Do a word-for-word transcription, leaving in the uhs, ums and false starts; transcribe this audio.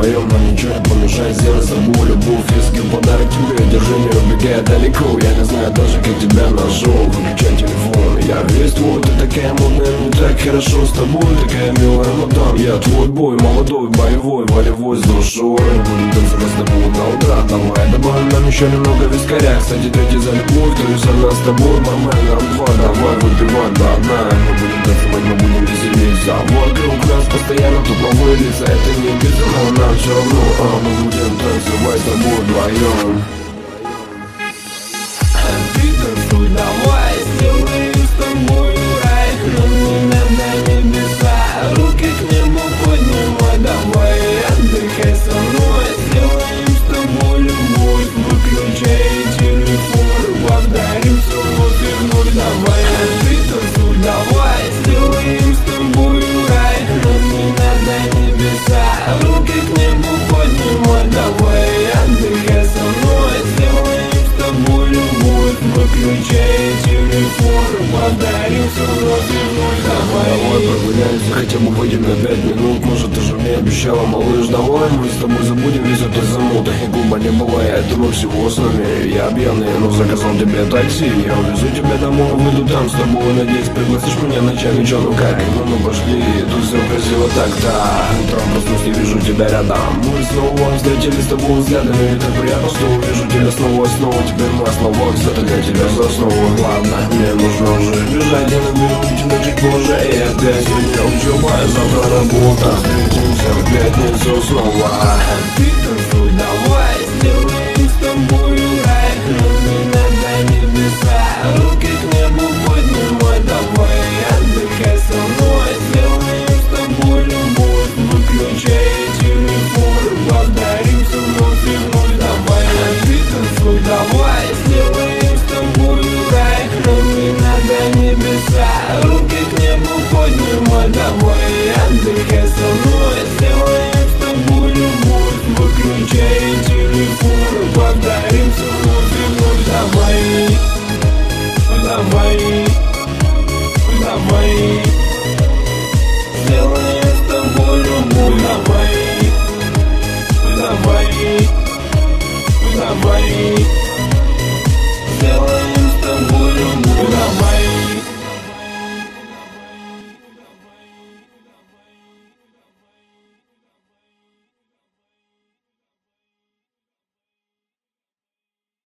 вдвоем нам ничего не помешает сделать с тобой любовь. Если подарок тебе, держи, не убегай далеко. Я не знаю даже, как тебя нашел. Выключай телефон, я весь твой. Ты такая модная, мне так хорошо с тобой. Такая милая мадам, я твой бой. Молодой, боевой, волевой, с душой. Будем танцевать с тобой до утра. Давай добавим нам еще немного вискаря. Кстати, третий за любовь, то есть одна с тобой. Мормен, нам два, давай выпивать до дна. Мы будем танцевать, мы будем веселиться. Вокруг нас постоянно тут новые лица. Это не безумно, но нам все равно. А мы будем танцевать с тобой вдвоем. Ты танцуй, давай, сделаем с тобой рай. Храни на небеса, руки к небу поднимай. Давай, отдыхай со мной, сделаем с тобой любовь. Выключай телефон, повторим все вновь и вновь. Давай, ты танцуй, давай, сделаем с тобой рай. Храни на небеса, руки к небу поднимай. Давай, отдыхай со мной, сделаем с тобой любовь. Выключай телефон, подарим все вновь и вновь. Давай, давай прогуляемся, хотя бы выйдем на пять минут. Может, ты же мне обещала, малыш, давай мы с тобой забудем весь этот замут. И клуба не бывает, мы всего с нами. Я пьяный, но заказал тебе такси. Я увезу тебя домой, выйду там с тобой. Надеюсь, пригласишь меня на чай, чё, ну как? Ну, ну пошли, тут все красиво так-то. Утром проснусь и вижу тебя рядом. Мы снова встретились с тобой взглядами. И так приятно, что увижу тебя снова и снова. Теперь мы снова, кстати, для тебя засну. Ладно, мне нужно уже бежать, я наберу тебя чуть позже. И опять сегодня учеба, завтра работа. Встретимся в пятницу снова. ты танцуй, давай, сделаем с тобой рай. Храни на небеса, руки к небу поднимай. Давай, отдыхай со мной, сделаем с тобой любовь. Выключай телефон, повторим все вновь и вновь. Давай, ты танцуй, давай, сделаем с тобой рай. Храни на небеса, руки к небу поднимай. Давай, отдыхай со мной, сделаем с тобой любовь. Выключай телефон, повторим все вновь и вновь. Давай, давай, давай, сделаем с тобой любовь. Давай, давай, давай, сделаем.